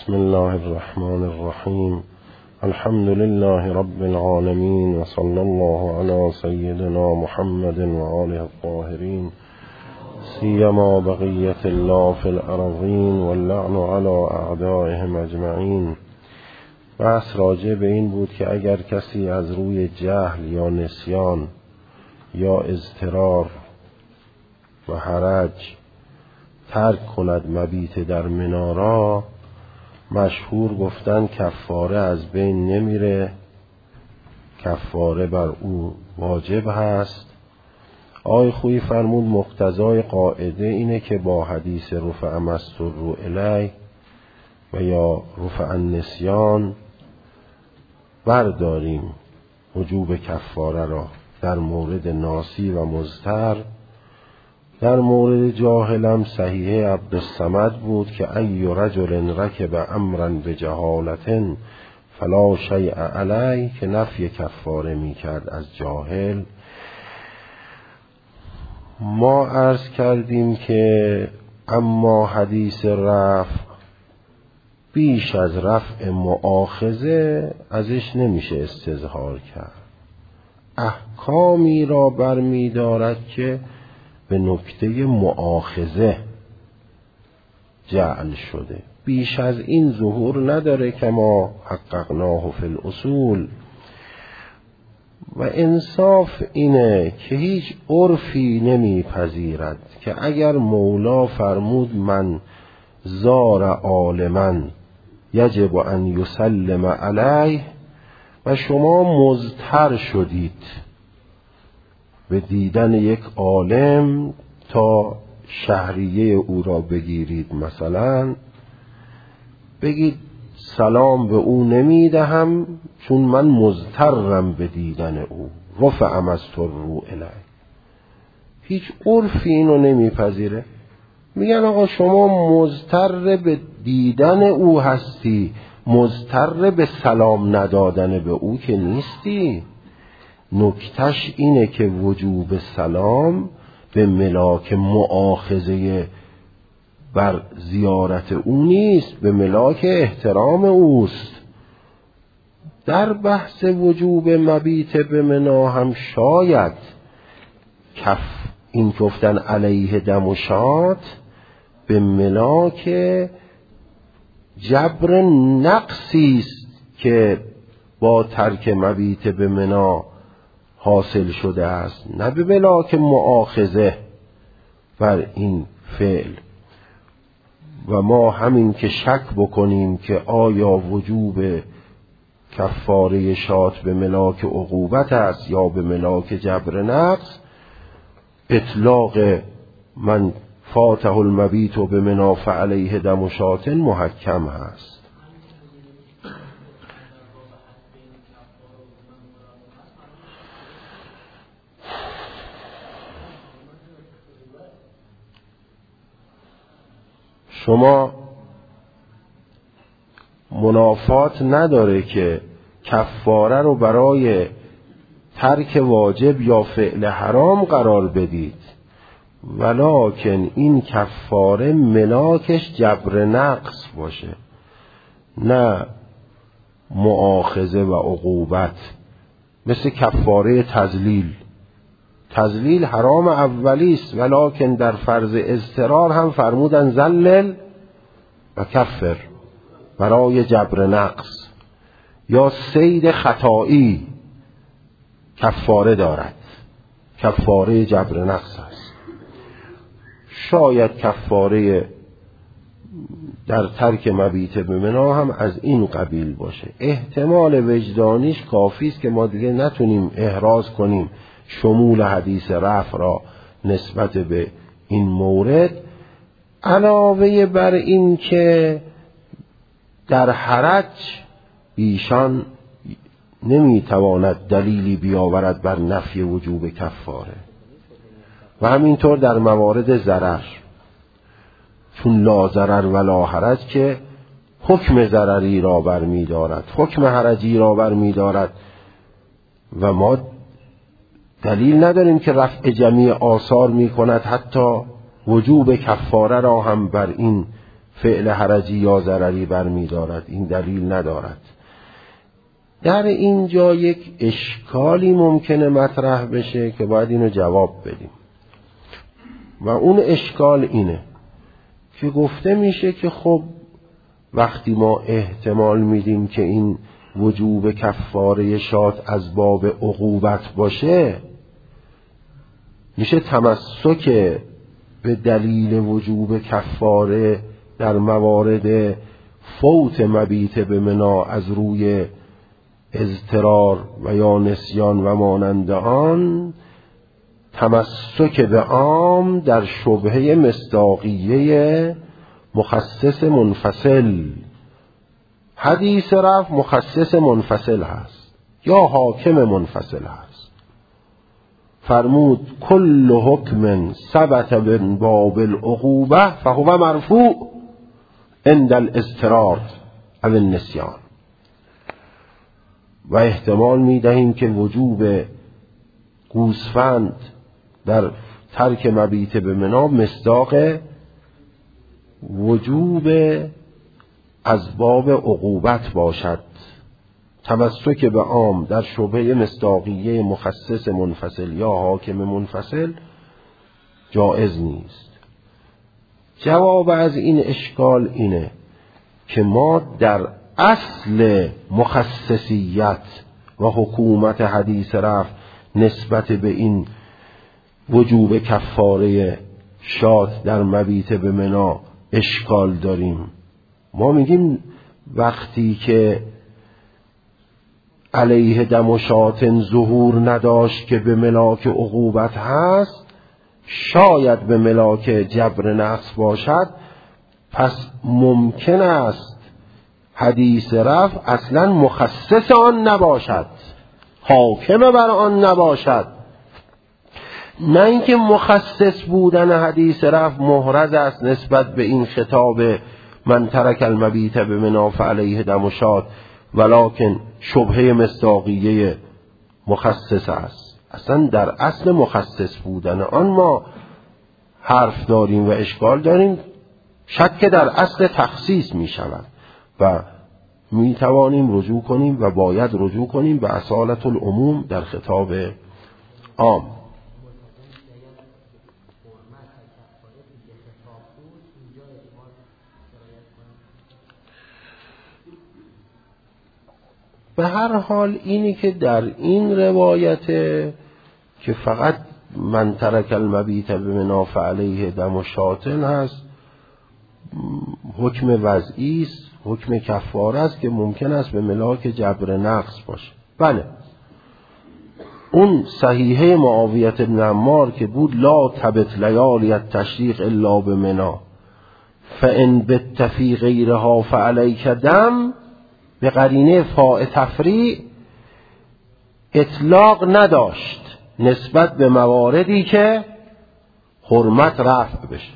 بسم الله الرحمن الرحیم. الحمد لله رب العالمین و صلی الله علی سیدنا محمد و آله الطاهرین سیما بقیت الله فی الارضین واللعن علی اعدائهم اجمعین. بحث راجع به این بود که اگر کسی از روی جهل یا نسیان یا اضطرار و حرج ترک کند مبیت در منارا، مشهور گفتن کفاره از بین نمیره، کفاره بر او واجب هست. آقای خویی فرمود مقتضای قاعده اینه که با حدیث رفع مستر الی و یا رفع النسیان برداریم وجوب کفاره را در مورد ناسی و مضطر. در مورد جاهلم صحیح عبدالصمد بود که ای رجل رکب امرا بجهالت فلا شیء علیه، که نفی کفاره می کرد از جاهل. ما عرض کردیم که اما حدیث رفع بیش از رفع مؤاخذه ازش نمیشه استظهار کرد. احکامی را برمی دارد که به نکته مؤاخذه جعل شده، بیش از این ظهور نداره که ما حققناه فی الاصول. و انصاف اینه که هیچ عرفی نمیپذیرد که اگر مولا فرمود من زار عالما یجب ان یسلم علیه و شما مضطر شدید به دیدن یک عالم تا شهریه او را بگیرید، مثلا بگید سلام به او نمیدهم چون من مضطرم به دیدن او، رفع مستر الی. هیچ عرفی اینو نمیپذیره. میگن آقا شما مضطر به دیدن او هستی، مضطر به سلام ندادن به او که نیستی. نکتش اینه که وجوب سلام به ملاک مؤاخذه بر زیارت او نیست، به ملاک احترام اوست. در بحث وجوب مبیت به منا هم شاید این گفتن علیه دم و شات به ملاک جبر نقصی است که با ترک مبیت به منا حاصل شده است، نه به ملاک مؤاخذه بر این فعل. و ما همین که شک بکنیم که آیا وجوب کفاره شات به ملاک عقوبت است یا به ملاک جبر نقص، اطلاق من فاته المبیت به منا فعلیه دم و شات محکم هست. شما منافات نداره که کفاره رو برای ترک واجب یا فعل حرام قرار بدید، ولکن این کفاره ملاکش جبر نقص باشه، نه مؤاخذه و عقوبت. مثل کفاره تذلیل حرام اولی است، ولکن در فرض اضطرار هم فرمودن ذلل و کفر برای جبر نقص. یا صید خطایی کفاره دارد، کفاره جبر نقص است. شاید کفاره در ترک مبیت به منا هم از این قبیل باشه. احتمال وجدانیش کافی است که ما دیگه نتونیم احراز کنیم شمول حدیث رفع را نسبت به این مورد. علاوه بر این که در حرج ایشان نمیتواند دلیلی بیاورد بر نفی وجوب کفاره، و همینطور در موارد ضرر، چون لا ضرر ولا حرج که حکم ضرری را برمی دارد، حکم حرجی را برمی دارد، و ما دلیل نداریم که رفع جمیع آثار می کند، حتی وجوب کفاره را هم بر این فعل حرجی یا ضرری برمی دارد. این دلیل ندارد. در اینجا یک اشکالی ممکنه مطرح بشه که باید اینو جواب بدیم و اون اشکال اینه که گفته میشه که خب وقتی ما احتمال میدیم که این وجوب کفاره شات از باب عقوبت باشه، میشه تمسک به دلیل وجوب کفاره در موارد فوت مبیت به منا از روی اضطرار و یا نسیان و مانند آن تمسک به عام در شبهه مصداقیه مخصص منفصل. حدیث رفع مخصص منفصل هست یا حاکم منفصل هست. فرمود کل حکم ثبت من باب العقوبه فهو مرفوع عند الاضطرار او النسیان. و احتمال میدهیم که وجوب گوسفند در ترک مبیت به منا مصداق وجوب از باب عقوبت باشد. تمسک به عام در شبهه مصداقیه مخصص منفصل یا حاکم منفصل جائز نیست. جواب از این اشکال اینه که ما در اصل مخصصیت و حکومت حدیث رفع نسبت به این وجوب کفاره شات در مبیت به منا اشکال داریم. ما میگیم وقتی که علیه دم و شات ظهور نداشت که به ملاک عقوبت هست، شاید به ملاک جبر نقص باشد، پس ممکن است حدیث رفع اصلا مخصص آن نباشد، حاکم بر آن نباشد. نه اینکه مخصص بودن حدیث رفع محرز است نسبت به این خطاب من ترک المبیت بمنا فعلیه دم و شات، ولکن شبهه مصداقیه مخصص است. اصلا در اصل مخصص بودن آن ما حرف داریم و اشکال داریم، شک در اصل تخصیص می شود و می توانیم رجوع کنیم و باید رجوع کنیم به اصالت العموم در خطاب عام. به هر حال اینی که در این روایت که فقط من ترک المبیت بمنا فعلیه دم و شاتن هست، حکم وضعی است، حکم کفاره است که ممکن است به ملاک جبر نقص باشه. بله، اون صحیحه معاویه بن عمار که بود لا تبت لیالی التشریق الا بمنا فان بت فی غیرها فعلیک دم، به قرینه فاء تفریع اطلاق نداشت نسبت به مواردی که حرمت رفع بشه.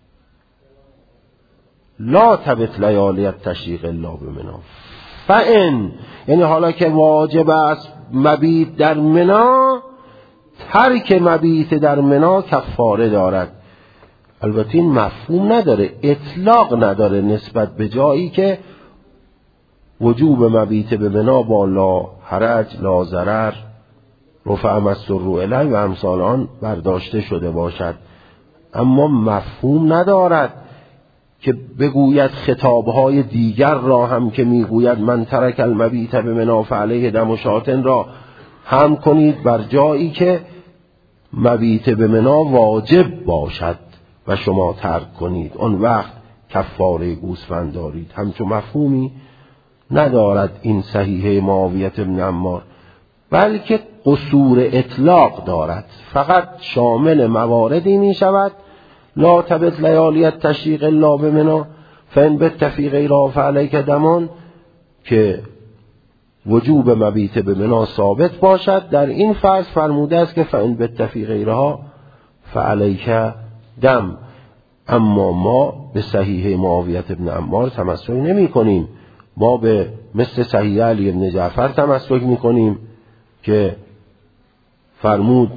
لا تبت لیالی التشریق الا بمنا فان، یعنی حالا که واجب است مبیت در منا، ترک مبیت در منا کفاره دارد. البته این مفهوم نداره، اطلاق نداره نسبت به جایی که وجوب مبیت به منا با لا حرج لا ضرر رفع مستر الیه و امثال آن برداشته شده باشد، اما مفهوم ندارد که بگوید خطابهای دیگر را هم که میگوید من ترک المبیت به منا فعلیه دم و شاتن را هم کنید بر جایی که مبیت به منا واجب باشد و شما ترک کنید، اون وقت کفاره گوسفند دارید. همچون مفهومی ندارد این صحیحه معاویه بن عمار، بلکه قصور اطلاق دارد، فقط شامل مواردی می شود لا تبت لیالی التشریق الا بمنا فان بت فی غیرها فعلیک دمان، که وجوب مبیت به منا ثابت باشد. در این فصل فرموده است که فان بت فی غیرها فعلیک دم. اما ما به صحیحه معاویه بن عمار تمسک نمی کنیم، ما به مثل صحیح علی بن جعفر تمسک می کنیم که فرمود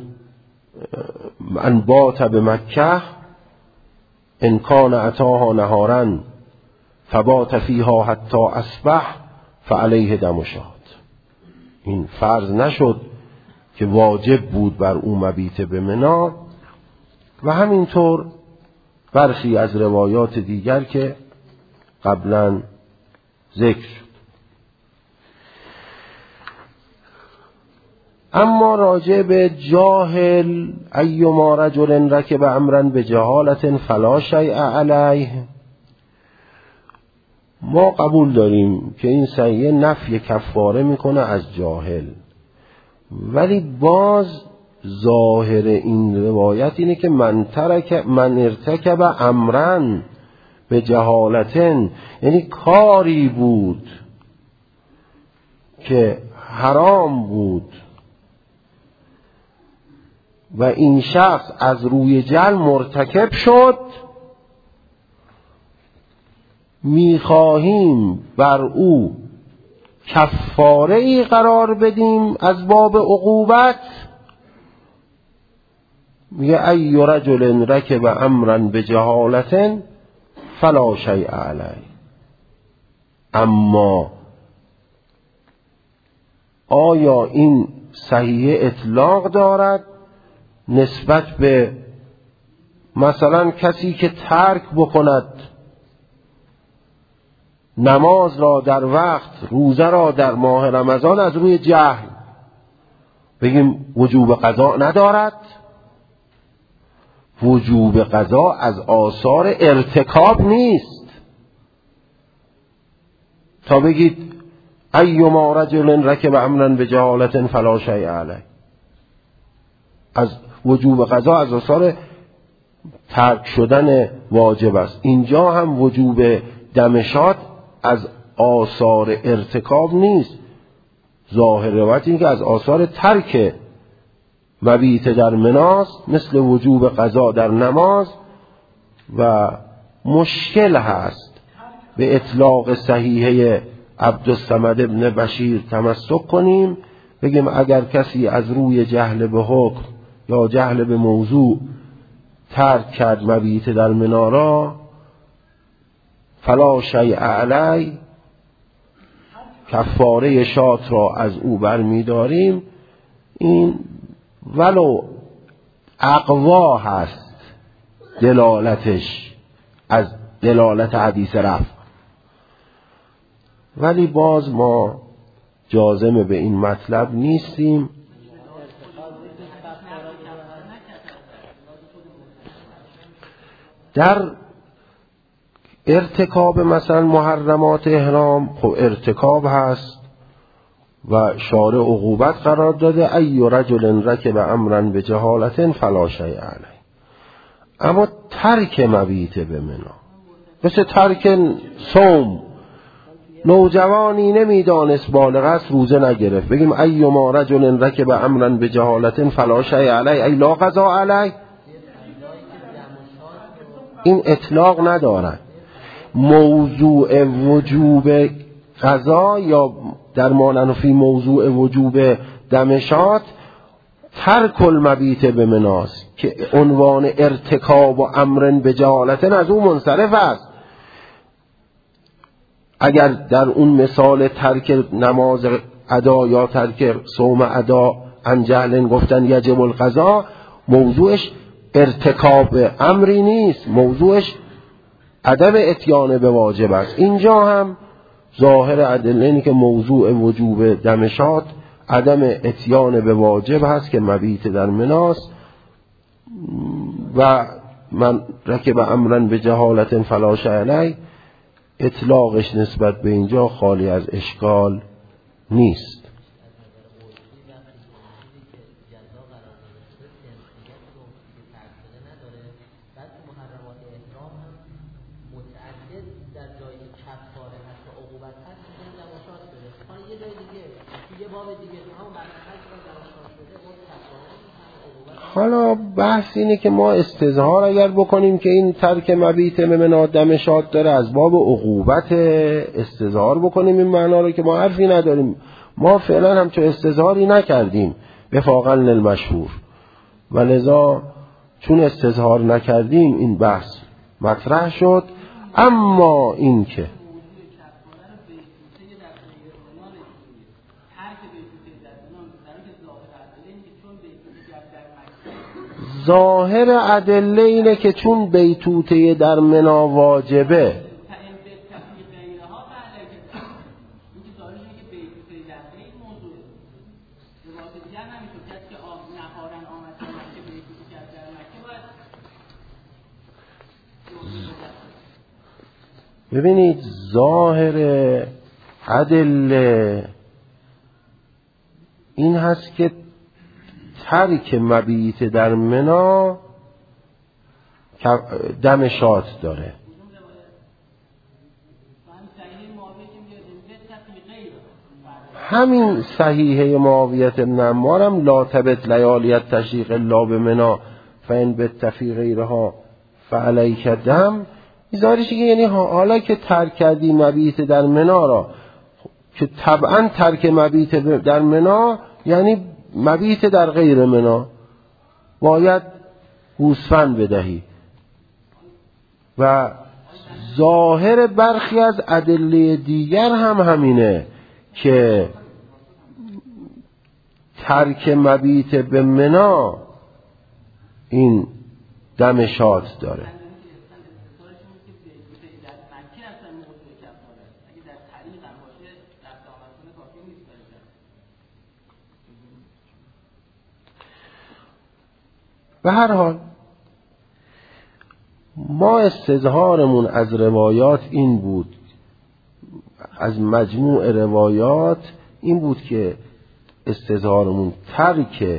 ان بات به مکه ان کان اتاها نهارا فبات فیها حتی اصبح فعلیه دم شاد. این فرض نشد که واجب بود بر او مبیت به منی و همینطور برخی از روایات دیگر که قبلا ذکر شد. اما راجع به جاهل ایما رجل رکب امرا بجهالة فلا شیء علیه، ما قبول داریم که این صحیح نفی کفاره میکنه از جاهل، ولی باز ظاهر این روایت اینه که من ارتکب امرا به جهالتن، یعنی کاری بود که حرام بود و این شخص از روی جهل مرتکب شد، میخواهیم بر او کفاره ای قرار بدیم از باب عقوبت. میگه ای رجل رکب امرا بجهالة فلا شیء علیه. اما آیا این صحیح اطلاق دارد نسبت به مثلا کسی که ترک بکند نماز را در وقت، روزه را در ماه رمضان از روی جهل، بگیم وجوب قضا ندارد؟ وجوب قضا از آثار ارتکاب نیست تا بگید ایما رجل رکب امرا بجهالة فلا شیء علیه. از وجوب قضا از آثار ترک شدن واجب است. اینجا هم وجوب دم شاد از آثار ارتکاب نیست، ظاهر روایت این که از آثار ترک مبیت در مناس مثل وجوب قضا در نماز و مشکل هست به اطلاق صحیحه عبدالصمد ابن بشیر تمسک کنیم، بگیم اگر کسی از روی جهل به حکم یا جهل به موضوع ترک کرد مبیت در منارا فلا شیء علی، کفاره شات را از او برمیداریم. این ولو اقوا هست دلالتش از دلالت حدیث رفع، ولی باز ما جازم به این مطلب نیستیم. در ارتکاب مثلا محرمات احرام خب ارتکاب هست و شارع عقوبت قرار داده ای رجل رکب امرا بجهالة فلا شیء علیه. اما ترک مبیت به منی مثل ترک صوم، نوجوانی نمیدانست بالغ است روزه نگرفت، بگیم ایما رجل رکب امرا بجهالة فلا شیء علیه ای لا قضا علیه. این اطلاق ندارد. موضوع وجوب قضا یا در مانفی موضوع وجوب دمشات ترک المبیت به مناس که عنوان ارتکاب و امر بجهالت از اون منصرف است. اگر در اون مثال ترک نماز ادا یا ترک صوم ادا عن جهل گفتن یجب القضا، موضوعش ارتکاب امری نیست، موضوعش عدم اتیان به واجب است. اینجا هم ظاهر ادله اینه که موضوع وجوب دمشات عدم اتیان به واجب هست که مبیت در مناس و من رکب امرا به جهالت فلا شیء علیه اطلاقش نسبت به اینجا خالی از اشکال نیست. حالا بحث اینه که ما استظهار اگر بکنیم که این ترک مبیت ممنات دمشات داره از باب عقوبت، استظهار بکنیم این معنا رو که ما حرفی نداریم. ما فعلا هم چه استظهاری نکردیم وفاقا للمشهور و لذا چون استظهار نکردیم این بحث مطرح شد. اما این که ظاهر ادله اینه که چون بیتوته در منا واجبه، ببینید ظاهر ادله این هست که ترک مبیت در منا دم شات داره. همین صحیحه معاویت بن عمار هم لا تبت لیالیت تشریق الا بمنا فان بت فی غیرها فعلیک دم. ظاهرش که یعنی حالا که ترک کردی مبیت در منا را، که طبعا ترک مبیت در منا یعنی مبیت در غیر منا، باید گوسفند بدهی. و ظاهر برخی از ادله دیگر هم همینه که ترک مبیت به منا این دم شات داره. به هر حال ما استظهارمون از روایات این بود، از مجموع روایات این بود که استظهارمون ترک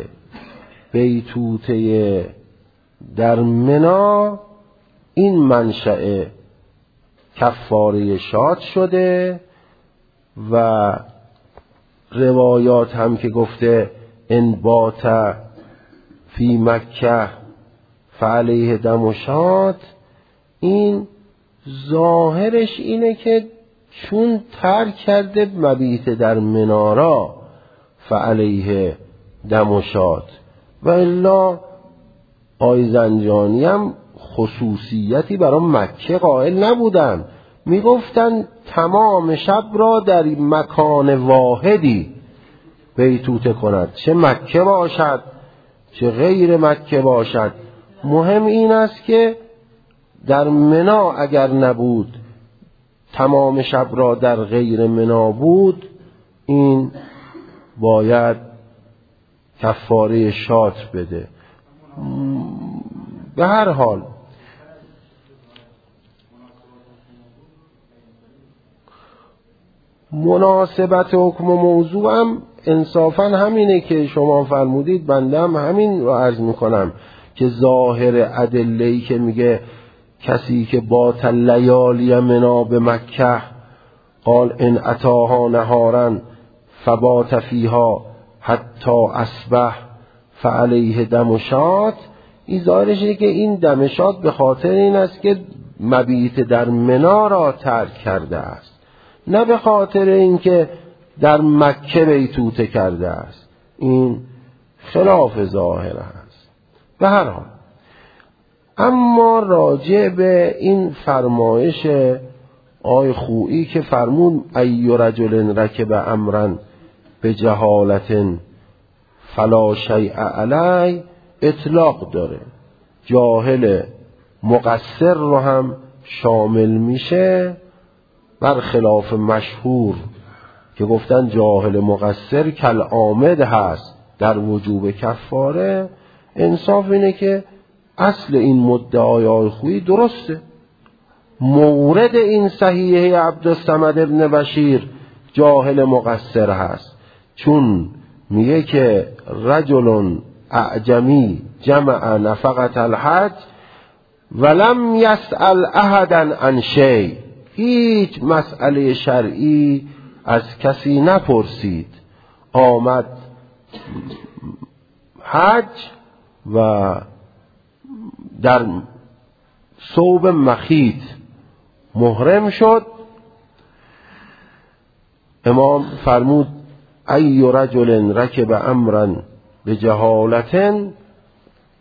بیتوته در منا این منشأ کفاره شات شده و روایات هم که گفته ان بات فی مکه فعلیه دم و شات، این ظاهرش اینه که چون ترک کرده مبیت در منارا فعلیه دم و شات. و الا آقای زنجانی هم خصوصیتی برای مکه قائل نبودن، میگفتن تمام شب را در مکان واحدی بیتوته کند، چه مکه باشد چه غیر مکه باشد. مهم این است که در منا اگر نبود، تمام شب را در غیر منا بود، این باید کفاره شات بده. به هر حال مناسبت حکم و موضوع هم انصافا همینه که شما فرمودید، بنده هم همین رو عرض میکنم که ظاهر ادله‌ای که میگه کسی که بات لیالی منا به مکه قال ان اتاها نهارا فبات فیها حتی اصبح فعلیه دم و شات، این ظاهرشه که این دم شات به خاطر این است که مبیت در منا را ترک کرده است، نه به خاطر اینکه در مکه بیتوته کرده است. این خلاف ظاهر است. به هر حال اما راجع به این فرمایش آی خویی که فرمود ای رجل رکب امرا به جهالت فلا شیء علی، اطلاق داره، جاهل مقصر رو هم شامل میشه، برخلاف مشهور که گفتن جاهل مقصر کل عامد هست در وجوب کفاره. انصاف اینه که اصل این مدعای آی خویی درسته. مورد این صحیحه عبدالصمد ابن بشیر جاهل مقصر هست، چون میگه که رجل اعجمی جمع نفقت الحج ولم یسأل احدا عن شیء، هیچ مسئله شرعی از کسی نپرسید، آمد حج و در ثوب مخیط محرم شد. امام فرمود ای رجل رکب امرا به جهالت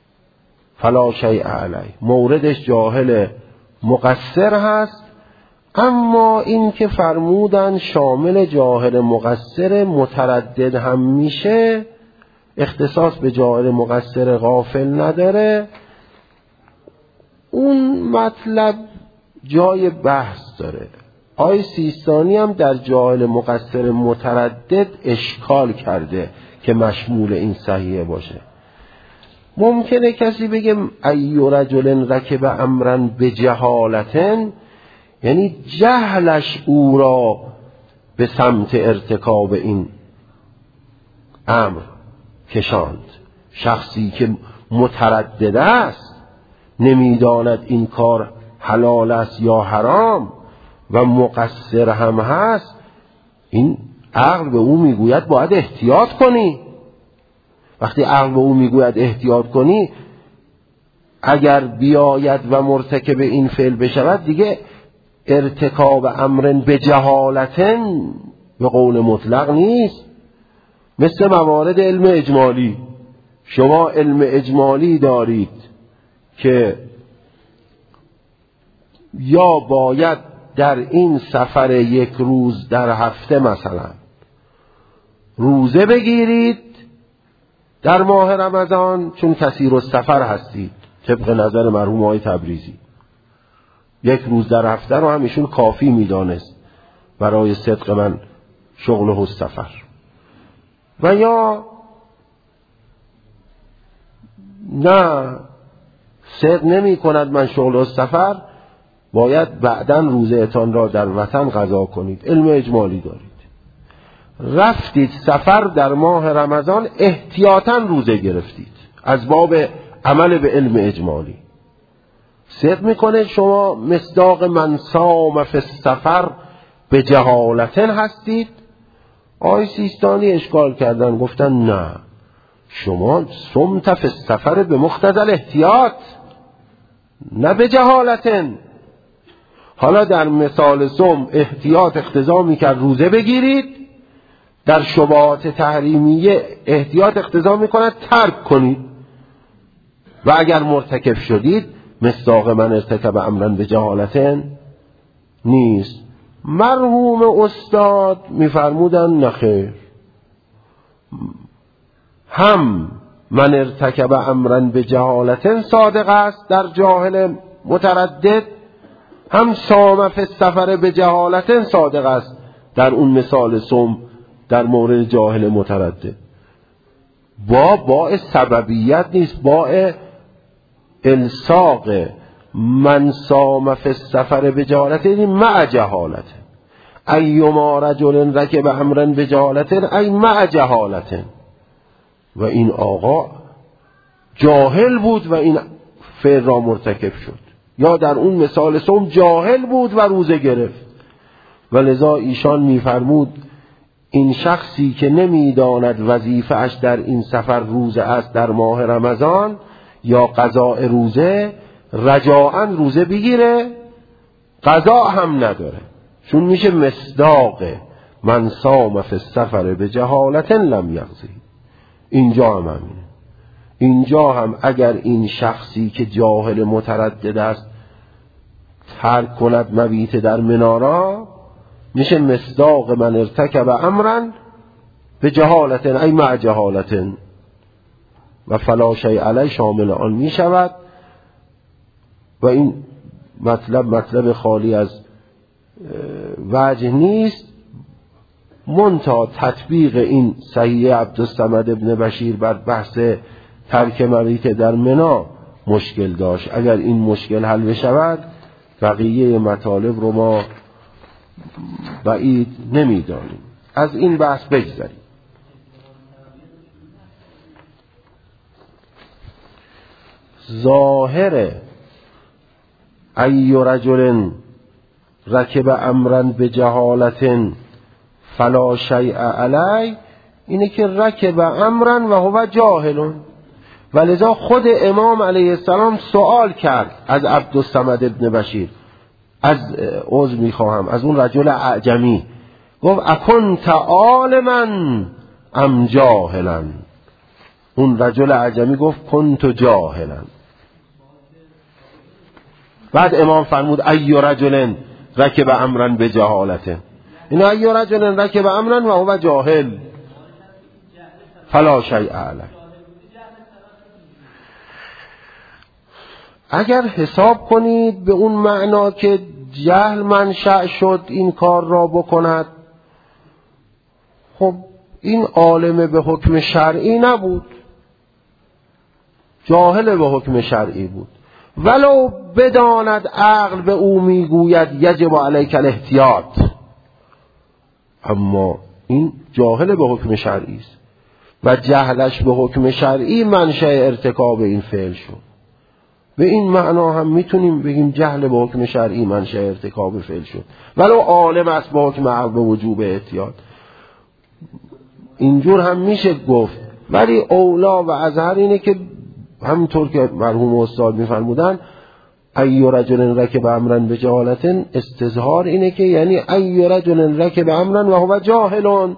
فلا شیء علیه، موردش جاهل مقصر هست، اما این که فرمودن شامل جاهل مقصر متردد هم میشه، اختصاص به جاهل مقصر غافل نداره، اون مطلب جای بحث داره. آقای سیستانی هم در جاهل مقصر متردد اشکال کرده که مشمول این صحیحه باشه. ممکنه کسی بگه ای رجل رکب امرا بجهالتن، یعنی جهلش او را به سمت ارتکاب این امر کشاند. شخصی که متردد است، نمیداند این کار حلال است یا حرام و مقصر هم هست، این عقل به او میگوید باید احتیاط کنی. وقتی عقل به او میگوید احتیاط کنی، اگر بیاید و مرتکب این فعل بشود، دیگه ارتکاب امر به جهالتن به قول مطلق نیست. مثل موارد علم اجمالی، شما علم اجمالی دارید که یا باید در این سفر 1 روز در هفته مثلا روزه بگیرید در ماه رمضان چون کثیر السفر هستید، طبق نظر مرحوم آقای تبریزی 1 روز در هفته رو هم ایشون کافی میدانست برای صدق من شغله السفر. و یا نه صدق نمی کند من شغل السفر، باید بعداً روزه اتان را در وطن قضا کنید. علم اجمالی دارید، رفتید سفر در ماه رمضان، احتیاطاً روزه گرفتید از باب عمل به علم اجمالی. صدق میکنه شما مصداق من صام فی السفر به جهالتن هستید. آقای سیستانی اشکال کردن، گفتن نه، شما صمت فی السفر به مقتضی الاحتیاط نه به جهالتن. حالا در مثال صوم احتیاط اقتضا میکرد روزه بگیرید، در شبهات تحریمیه احتیاط اقتضا میکند ترک کنید، و اگر مرتکب شدید مصداق من ارتکب امرا به جهالتن نیست. مرحوم استاد میفرمودن نخیر، هم من ارتکب امرا به جهالتن صادق است در جاهل متردد، هم صام فی السفر به جهالتن صادق است در اون مثال صوم در مورد جاهل متردد. با سببیت نیست، با الساق من صام فی السفر به جهالتن مع جهالت. ایما رجل رکب امرا به جهالتن ای مع جهالتن. و این آقا جاهل بود و این فعل را مرتکب شد، یا در اون مثال صوم جاهل بود و روزه گرفت. و لذا ایشان میفرمود این شخصی که نمیداند وظیفه اش در این سفر روزه است در ماه رمضان یا قضاء روزه، رجاءً روزه بگیره، قضا هم نداره، چون میشه مصداق من صام فی السفر به جهالتن لم یقضی. اینجا هم همینه. اینجا هم اگر این شخصی که جاهل متردد است ترک کند مبیت در منارا، میشه مصداق من ارتکب امرا به جهالتن ای مع جهالتن و فلا شیء علی شامل آن میشود. و این مطلب خالی از وجه نیست، منتها تطبیق این صحیح عبدالصمد ابن بشیر بر بحث ترک مبیت در منا مشکل داشت. اگر این مشکل حل بشود بقیه مطالب رو ما بعید نمیدانیم. از این بحث بگذاریم. ظاهر ای رجل رکب امرا به جهالتن فلا شیء علی، اینه که رکب امرا و هو جاهلون. ولذا خود امام علیه السلام سوال کرد از عبدالصمد ابن بشیر، از عذر میخواهم از اون رجل اعجمی، گفت اکنت عالما ام جاهلا. اون رجل اعجمی گفت کنت جاهلا. بعد امام فرمود ای رجل رکب امرا بجهالته. این ای رجل رکب امرا و هو جاهل فلا شیء علیه. اگر حساب کنید به اون معنا که جهل منشأ شد این کار را بکند، خب این عالم به حکم شرعی نبود، جاهل به حکم شرعی بود. ولو بداند عقل به او میگوید یجب علیک الاحتیاط، اما این جاهل به حکم شرعی است و جهلش به حکم شرعی منشأ ارتکاب این فعل شد. به این معنا هم میتونیم بگیم جهل به حکم شرعی منشأ ارتکاب فعل شد، ولو عالم است به حکم عقل به وجوب احتیاط. اینجور هم میشه گفت، ولی اولا و اظهر اینه که همینطور که مرحوم استاد میفرمودن ای رجل رکب امرا بجهالت، استظهار اینه که یعنی ای رجل رکب امرا و هو جاهل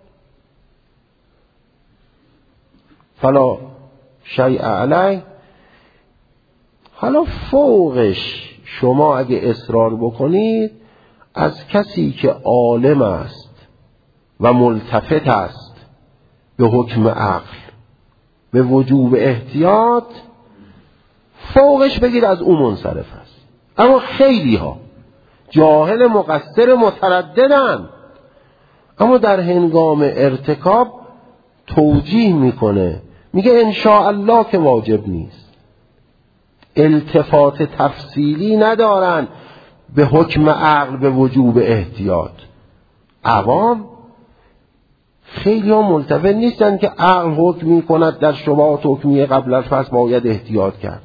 فلا شیء علیه. حالا فوقش شما اگه اصرار بکنید از کسی که عالم است و ملتفت است به حکم عقل به وجوب احتیاط، فوقش بگید از اون منصرف است. اما خیلی ها جاهل مقصر مترددن، اما در هنگام ارتکاب توجیه میکنه، میگه انشاءالله که واجب نیست، التفات تفصیلی ندارن به حکم عقل به وجوب احتیاط. عوام خیلی ها ملتفت نیستن که عقل حکم می کند در شبهات حکمیه قبل از پس باید احتیاط کرد.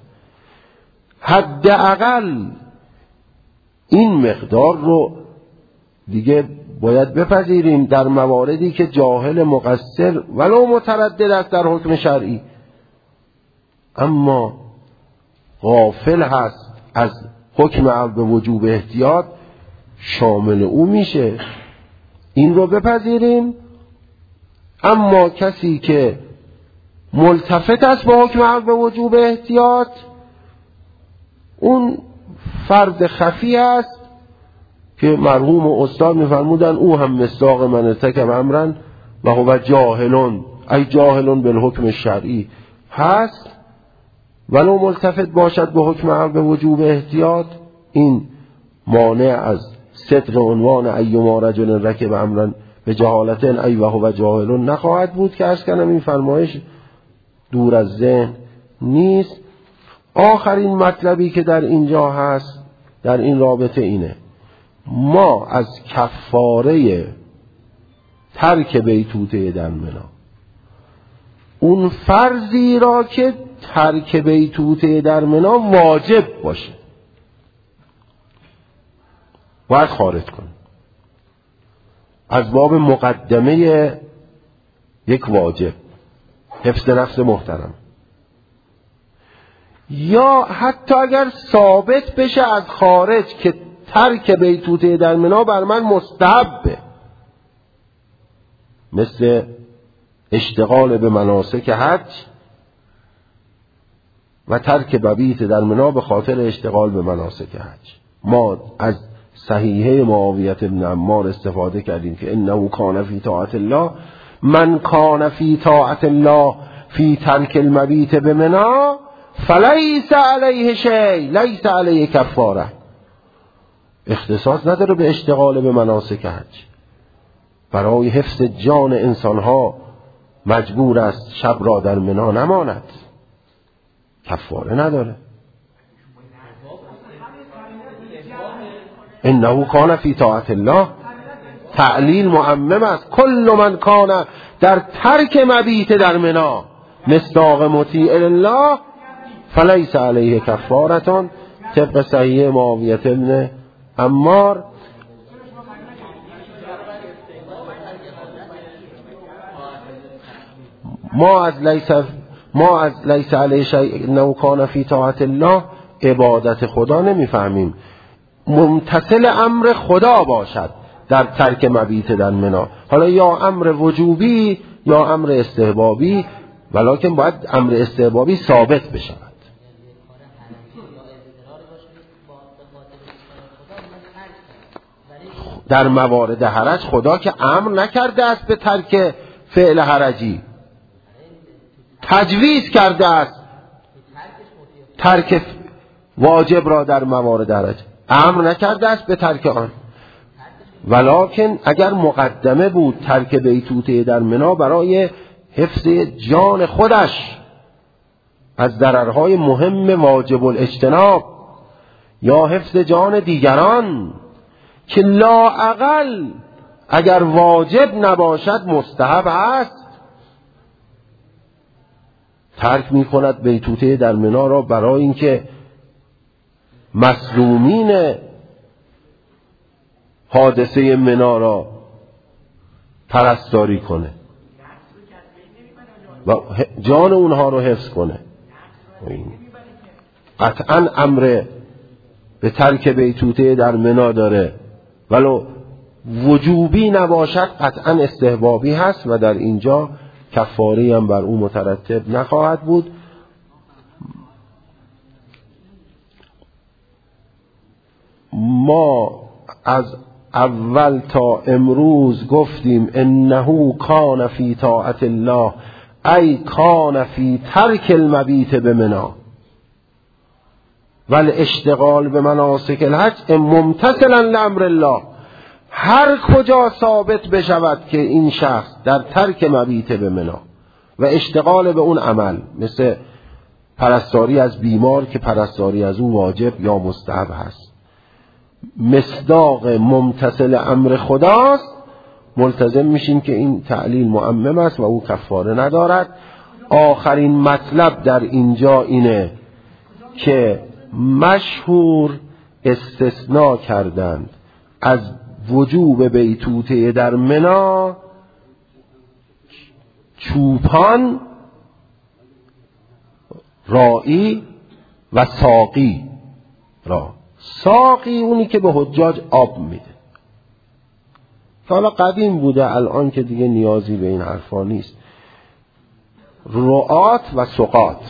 حداقل این مقدار رو دیگه باید بپذیریم در مواردی که جاهل مقصر ولو متردد است در حکم شرعی اما غافل هست از حکم عقل به وجوب احتیاط، شامل او میشه، این رو بپذیریم. اما کسی که ملتفت است به حکم عقل به وجوب احتیاط، اون فرد خفی است که مرحوم استاد میفرمودن او هم مصداق من ارتکب امرا و هو جاهلون، ای جاهلون بالحکم شرعی هست، ولو ملتفت باشد به حکم عقل به وجوب احتیاط. این مانع از ستر عنوان ایما رجل رکب امرا به جهالت ای و هو جاهلون نخواهد بود که عرض کنم این فرمایش دور از ذهن نیست. آخرین مطلبی که در اینجا هست در این رابطه اینه، ما از کفاره ترک بیتوته در منا، اون فرضی را که ترک بیتوته در منا واجب باشه باید خارج کن از باب مقدمه یک واجب، حفظ نفس محترم. یا حتی اگر ثابت بشه از خارج که ترک بیتوته در منا بر من مستحبه، مثل اشتغال به مناسک حج و ترک مبیت در منا به خاطر اشتغال به مناسک حج. ما از صحیحه معاویه بن عمار استفاده کردیم که انه کان فی طاعت الله، من کان فی طاعت الله فی ترک المبیت بمنا فلیس علیه شیء، لیس علیه کفاره. اختصاص نداره به اشتغال به مناسک حج. برای حفظ جان انسانها مجبور است شب را در منا نماند، کفاره نداره. انه کان فی طاعت الله تعلیل معمم است، کل من کان در ترک مبیت در منا مصداق مطیع الله فلیس علیه کفارتون، طبق صحیح معاویه بن عمار. ما از لیس علیه شیء انه کان فی طاعت الله عبادت خدا نمیفهمیم، ممتثل امر خدا باشد در ترک مبیت در منا، حالا یا امر وجوبی یا امر استحبابی، ولکن باید امر استحبابی ثابت بشود. در موارد حرج خدا که امر نکرده است به ترک فعل حرجی، تجویز کرده است ترک واجب را در موارد حرج، امر نکرده است به ترک آن. ولکن اگر مقدمه بود ترک بیتوته در منی برای حفظ جان خودش از ضررهای مهم واجب الاجتناب یا حفظ جان دیگران که لااقل اگر واجب نباشد مستحب است، ترک می کند بیتوته در منی را برای اینکه مظلومین حادثه منی را پرستاری کنه و جان اونها رو حفظ کنه. قطعا امر به ترک بیتوته در منی داره، ولو وجوبی نباشد قطعا استحبابی هست و در اینجا کفاری هم بر او مترتب نخواهد بود. ما از اول تا امروز گفتیم انه کان فی طاعت الله ای کان فی ترک المبیت بمنی والاشتغال به مناسک الحج ممتثلا لامر الله. هر کجا ثابت بشود که این شخص در ترک مبیت به منی و اشتغال به اون عمل، مثل پرستاری از بیمار که پرستاری از اون واجب یا مستحب هست، مصداق ممتثل امر خداست، ملتزم میشیم که این تعلیل معمم است و او کفاره ندارد. آخرین مطلب در اینجا اینه که مشهور استثناء کردند از وجوب بیتوته در منی چوپان، راعی و ساقی را. ساقی اونی که به حجاج آب میده، حالا قدیم بوده، الان که دیگه نیازی به این حرفا نیست. رعات و سقات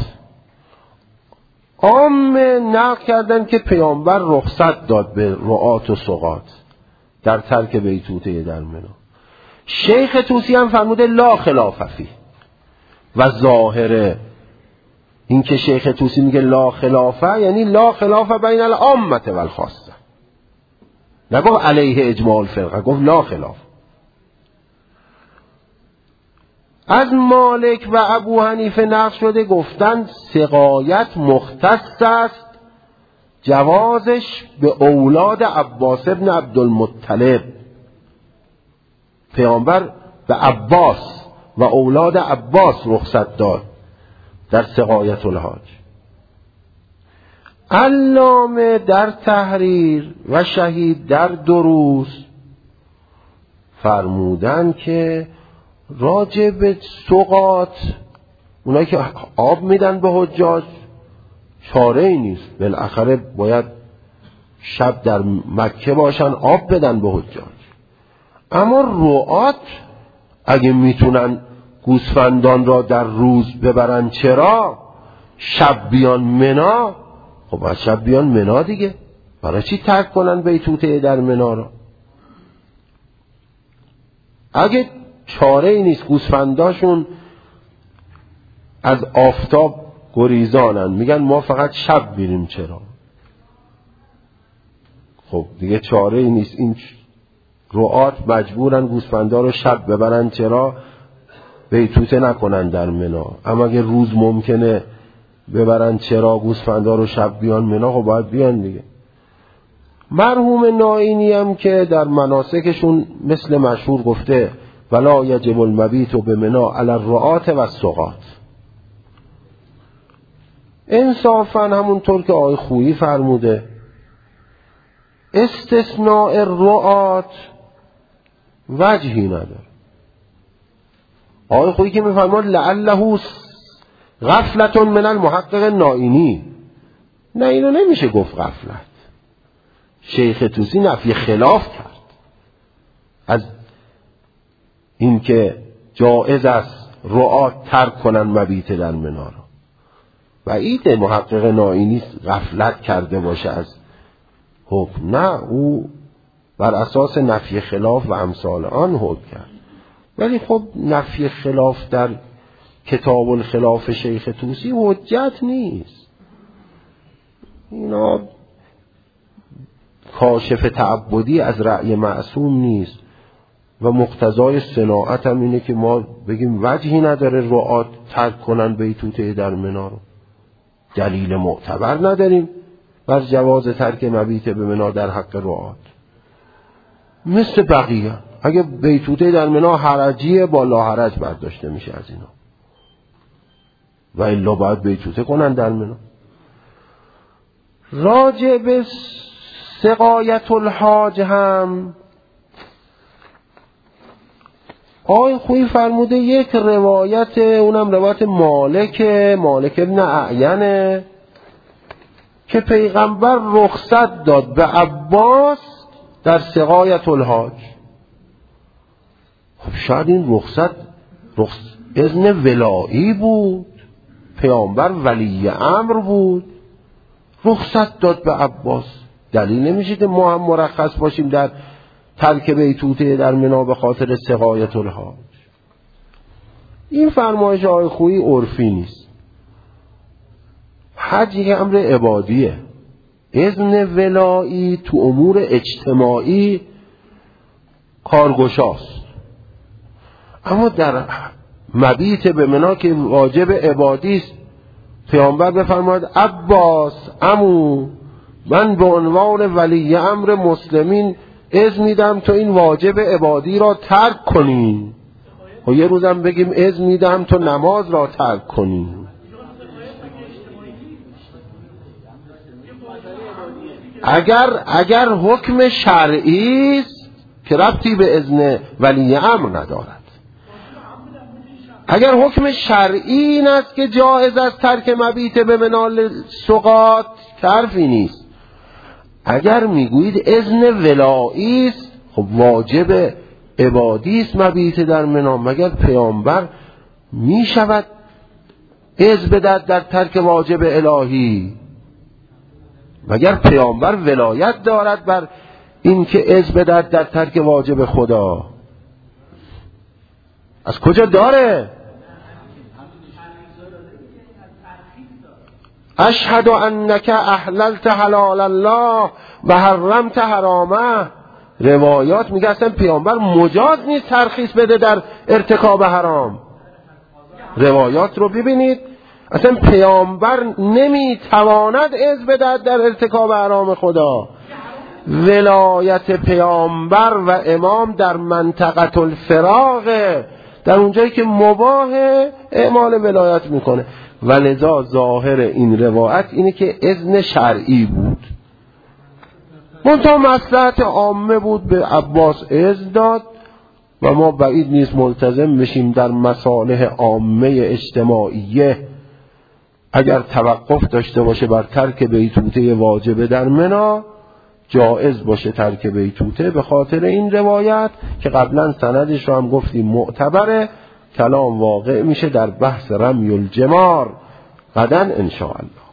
عام نقل کردن که پیامبر رخصت داد به رعات و سقات در ترک بیتوته در منی. شیخ طوسی هم فرموده لا خلاف فیه و ظاهره این که شیخ طوسی میگه لا خلافه یعنی لا خلاف بین العامه و الخاصه، نگفت علیه اجماع الفرقه، گفت لا خلاف. از مالک و ابو حنیفه نقل شده گفتند سقایت مختص است، جوازش به اولاد عباس ابن عبدالمطلب. پیامبر به عباس و اولاد عباس رخصت داد در سقایت الحاج. علامه در تحریر و شهید در دروس فرمودن که راجع به سقات، اونایی که آب میدن به حجاج، چاره ای نیست، بالاخره باید شب در مکه باشن آب بدن به حجاج. اما رعات اگه میتونن گوسفندان را در روز ببرن، چرا شب بیان منی؟ خب باید شب بیان منی دیگه، برای چی ترک کنن بیتوته در منی را؟ اگه چاره ای نیست، گوسفنداشون از آفتاب گریزانن، میگن ما فقط شب بیریم، چرا؟ خب دیگه چاره ای نیست، این رعات مجبورن گوسفندا رو شب ببرن، چرا؟ بیتوته نکنن در منی. اما اگه روز ممکنه ببرن، چرا گوسفندا رو شب بیان منی؟ خب باید بیان دیگه. مرحوم نائینی هم که در مناسکشون مثل مشهور گفته ولا یجب المبیت بمنی علی الرعات و السقات. انصافا همونطور که آقای خویی فرموده استثناء الرعات وجهی نداره. آقای خویی که میفرماد لعله غفلت من المحقق نائینی، نه اینو نمیشه گفت غفلت. شیخ طوسی نفی خلاف کرد از این که جائز است رعات ترک کنن مبیت در منی را. بعید محقق نائینی غفلت کرده باشه از حکم، نه، او بر اساس نفی خلاف و امثال آن حکم کرد. ولی خب نفی خلاف در کتاب الخلاف شیخ طوسی حجت نیست. اینا کاشف تعبدی از رأی معصوم نیست و مقتضای صناعت هم اینه که ما بگیم وجهی نداره رعاة ترک کنن بیتوته در منا رو. دلیل معتبر نداریم بر جواز ترک مبیت به منا در حق رعاة. مثل بقیه اگه بیتوته در منا حرجیه با لاحرج برداشته میشه از اینا و الا باید بیتوته کنن در منا. راجع به سقایت الحاج هم آقای خویی فرموده یک روایت، اونم روایت مالک ابن اعینه که پیغمبر رخصت داد به عباس در سقایت الحاج. خب شاید این رخصت اذن ولایی بود، پیامبر ولی امر بود، رخصت داد به عباس. دلیل نمیشه که ما هم مرخص باشیم در ترک بیتوته در منا به خاطر سقایت الحاج. این فرمایش آقای خویی عرفی نیست. حج یک امر عبادیه. اذن ولایی تو امور اجتماعی کارگشاست، اما در مبیت به منا که واجب عبادی است پیامبر بفرماید عباس عمو من به عنوان ولی امر مسلمین اذن میدم تو این واجب عبادی را ترک کنی، و یه روزم بگیم اذن میدم تو نماز را ترک کنی. اگر حکم شرعی است که ربطی به اذن ولی امر ندارد، اگر حکم شرعی این است که جایز است ترک مبیت به منال سقاط که حرفی نیست. اگر میگویید اذن ولایی است، خب واجب عبادی است مبیت در منا. مگر پیامبر میشود اذن بدهد در ترک واجب الهی؟ مگر پیامبر ولایت دارد بر این که اذن بدهد در ترک واجب خدا؟ از کجا داره؟ اشهد انک احللت حلال الله و حرمت حرامه. روایات میگه اصلا پیامبر مجاز نیست ترخیص بده در ارتکاب حرام. روایات رو ببینید، اصلا پیامبر نمیتواند اذن بدهد در ارتکاب حرام خدا. ولایت پیامبر و امام در منطقه الفراغه، در اونجایی که مباح اعمال ولایت میکنه. و لذا ظاهر این روایت اینه که اذن شرعی بود، منتها مصلحت عامه بود، به عباس اذن داد و ما بعید نیست ملتزم بشیم در مصالح عامه اجتماعیه اگر توقف داشته باشه بر ترک بیتوته واجب در منا جائز باشه ترک بیتوته، به خاطر این روایت که قبلا سندش رو هم گفتیم معتبره. کلام واقع میشه در بحث رمی الجمار غدا ان شاء الله.